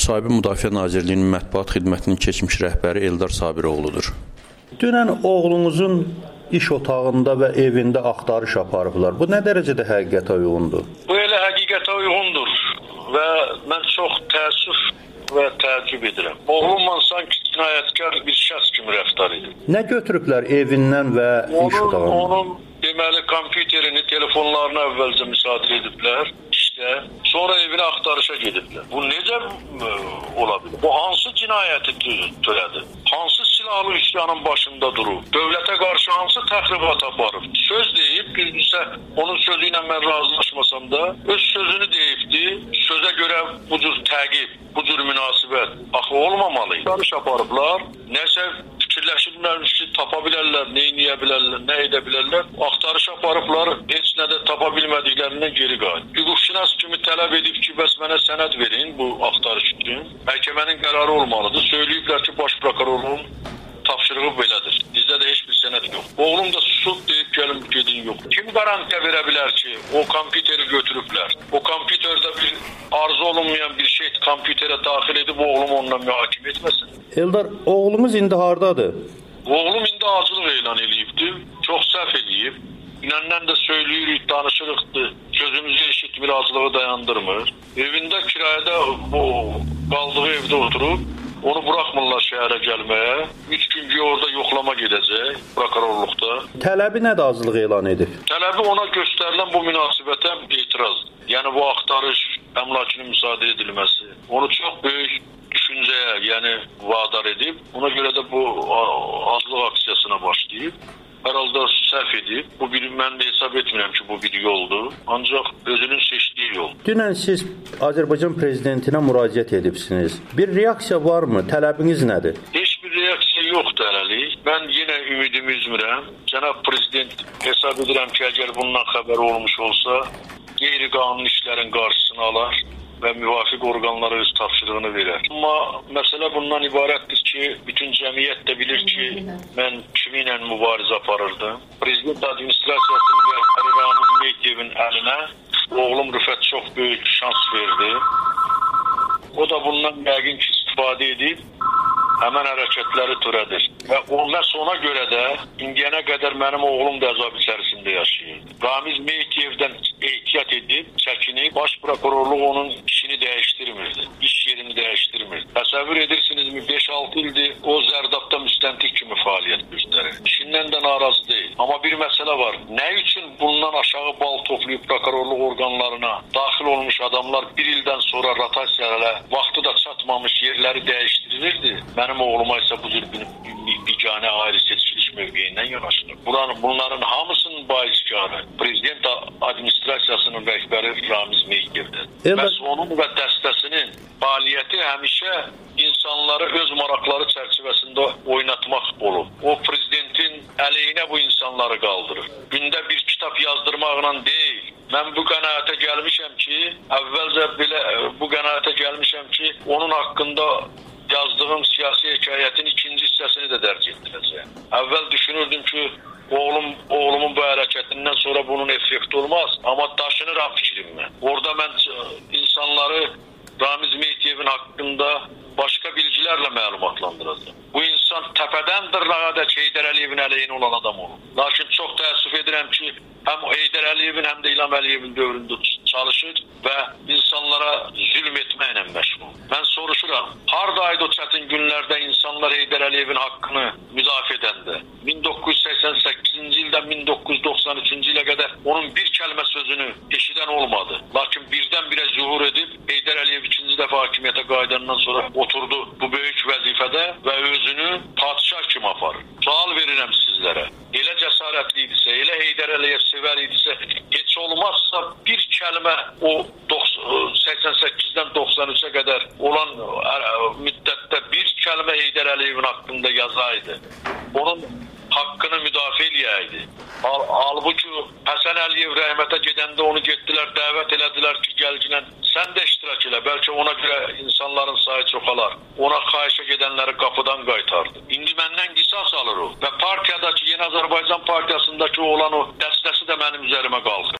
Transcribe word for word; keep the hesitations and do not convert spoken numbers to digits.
sahibi Müdafiə Nazirliyinin mətbuat xidmətinin keçmiş rəhbəri Eldar Sabiroğludur. Dünən oğlunuzun iş otağında və evində axtarış aparıblar. Bu nə dərəcədə həqiqətə uyğundur? Bu elə həqiqətə uyğundur və mən çox təəssüf və təəccüb edirəm. Oğlumla sanki cinayətkar bir şəxs kimi rəftar edir. Nə götürüblər evindən və iş otağından? Onun deməli kompüterini, telefonlarını əvvəlcə müsadirə ediblər işdə. Sonra evinə axtarışa gediblər. Bu necə ola bilər? Bu hansı cinayəti törədi? Hansı silahlı üsyanın başında durub? Dövlətə qarşı hansı təxribat aparıb? Söz deyib, bizsə onun sözü ilə mən razılaşmasam da öz sözünü deyibdi. Sözə görə bu cür təqib, bu cür münasibət axı olmamalıydı. Qarış aparıblar, nəsə fikirləşirlərmiş ki, tapa bilərlər, nə edə bilərlər, nə edə bilərlər. Axtarış aparıblar, heç nə də tapa bilmədiklərindən geri qayıt. Hüquqşünas kimi tələb edib ki, bəs mənə sənəd verin bu axtarış üçün. Məhkəmənin qərarı olmalıdır. Söyləyiblər ki, baş prokurorun tapşırığı belədir. Bizdə də heç bir sənəd yox. Oğlum da susub deyib gəlin gedin yox. Kim qarantiya verə bilər ki, o kompüteri götürüblər? O kompüterdə bir arzu olunmayan bir şey kompüterə daxil edib oğlum onunla mühakimə etməsin. Eldar, oğlumuz indi hardadır? Oğlum indi acılıq elan eləyibdir. Çox səhv eləyib. İnəndən də söyləyirik, danışırıqdır. Sözümüzü eşitmir, acılığı dayandırmır. Evində kirayədə o qaldığı evdə oturub, onu buraxmırlar şəhərə gəlməyə. Üç gün bir orada yoxlama gedəcək prokurorluqda. Tələbi nədir acılıq elan edib? Tələbi ona göstərilən bu münasibətə etirazdır. Yəni bu axtarış əmlakının müsadə edilməsi. Onu çox böyük düşüncəyə, yəni vadar edib. Ona görə də bu acılıq aksiyasına başlayıb. Hər halda səhv edib. Bu bir, mən də hesab etmirəm ki, bu bir yoldur. Ancaq özünün seçdiyi yol. Dünən siz Azərbaycan prezidentinə müraciət edibsiniz. Bir reaksiya varmı? Tələbiniz nədir? Heç bir reaksiya yoxdur hələlik. Mən yenə ümidimi üzmürəm. Cənab prezident hesab edirəm ki, əgər bundan xəbər olmuş olsa, qeyri-qanuni işlərin qarşısını alar və müvafiq orqanlara öz tapşırığını verər. Amma məsələ bundan ibarətdir ki, bütün cəmiyyət də bilir ki, mən kiminlə mübarizə aparırdım. Prezident administrasiyasının rəhbəri Ramiz Meytiyevin əlinə oğlum Rüfət çox böyük şans verdi. O da bundan yəqin ki, istifadə edib həmən hərəkətləri törədir. Və o məhz ona görə də indiyənə qədər mənim oğlum da əzab içərisində yaşayırdı. Ramiz Meytiyevdən ehtiyat edib, çəkinib, baş prokurorluq onun işini dəyişdirmirdi, iş yerini dəyişdirmirdi. Təsəvvür edirsinizmi, beş altı ildir o Zərdabda müstəntiq kimi fəaliyyət göstərir. İşindən də narazı deyil. Amma bir məsələ var. Nə üçün bundan aşağı bal toplayıb prokurorluq orqanlarına daxil olmuş adamlar bir ildən sonra rotasiyalara vaxtı da çatmamış yerləri dəyişdirilirdi? Mənim oğluma isə bu cür bir biganə ayrı seçiliş mövqeyindən yanaşılır. Buranın, bunların hamısının baiskarı prezident administrasiyasının rəhbəri Ramiz Meytiyevdir. Bəs onun və dəstəsinin fəaliyyəti həmişə insanları öz maraqları çərçivəsində oynatmaq olub. O prezidentin əleyhinə bu insanları qaldırır. Gündə bir kitab yazdırmaqla deyil. Mən bu qənaətə gəlmişəm ki, əvvəlcə belə bu qənaətə gəlmişəm ki, onun haqqında yazdığım siyasi hekayətin ikinci hissəsini də dərc etdirəcəyəm. Əvvəl düşünürdüm ki, oğlum, oğlumun bu hərəkətindən sonra bunun effekti olmaz. Amma daşınıram fikrimlə. Orada mən insanları Ramiz Meytiyevin haqqında başqa bilgilərlə məlumatlandıracağım. Bu insan təpədən dırnağadək Heydər Əliyevin əleyhinə olan adam olur. Lakin çox təəssüf edirəm ki, həm Heydər Əliyevin, həm də İlham Əliyevin dövründə çalışır və insanlara zülm etməklə məşğul. Mən soruşuram, hardaydı o çətin günlərdə insanlar Heydər Əliyevin haqqını müdafiə edəndə? min doqquz yüz səksən səkkizinci ildən min doqquz yüz doxsan üçüncü ilə qədər onun bir kəlmə sözünü eşidən olmadı. Lakin birdən-birə zühur edib Heydər Əliyev ikinci dəfə hakimiyyətə qayıdandan sonra oturdu bu böyük vəzifədə və özünü padşah kimi aparır. Sual verirəm sizlərə. Elə cəsarətli idisə, elə Heydər Əliyev sevər idisə, heç olmazsa bir kəlmə o səksən səkkizdən doxsan üçə qədər olan müddətdə bir kəlmə Heydər Əliyevin haqqında yazaydı. Onun haqqını müdafiə eləyəydi. Halbuki Həsən Əliyev rəhmətə gedəndə onu getdilər, dəvət elədilər ki, gəlginən sən də iştirak elə, bəlkə ona görə insanların sayı çoxalar. Ona xahişə gedənləri qapıdan qaytardı. İndi məndən qisas alır o və partiyadakı Yeni Azərbaycan Partiyasındakı olan o dəstəsi də mənim üzərimə qalxır.